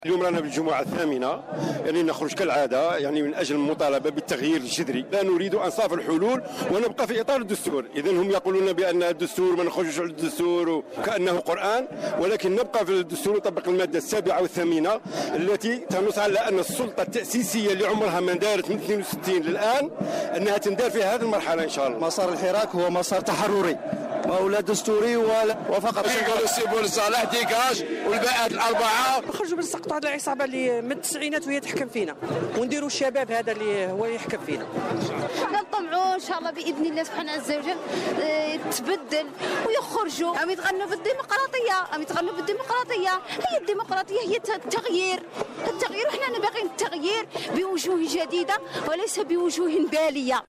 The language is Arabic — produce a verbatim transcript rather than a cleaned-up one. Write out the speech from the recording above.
اليوم رانا بالجمعة الثامنة، يعني نخرج كالعادة يعني من أجل المطالبة بالتغيير الجذري. لا نريد أنصاف الحلول ونبقى في إطار الدستور. إذن هم يقولون بأن الدستور ما نخرجش على الدستور كأنه قرآن، ولكن نبقى في الدستور ونطبق المادة السابعة والثامنة التي تنص على أن السلطة التأسيسية اللي عمرها ما دارت من اثنين وستين للآن أنها تندار في هذه المرحلة إن شاء الله. مسار الحراك هو مسار تحرري، ما هو لا دستوري ولا وفقط نقولوا سيبوا لصالح ديكاج والباءات الاربعه نخرجوا بنسقطوا هذه العصابه اللي من التسعينات وهي تحكم فينا، ونديروا الشباب هذا اللي هو يحكم فينا. نطمعوا ان شاء الله باذن الله سبحانه عز وجل تبدل ويخرجوا، عم يتغنوا بالديمقراطيه، عم يتغنوا بالديمقراطيه. هي الديمقراطيه هي التغيير، التغيير، وحنا باغيين التغيير بوجوه جديده وليس بوجوه باليه.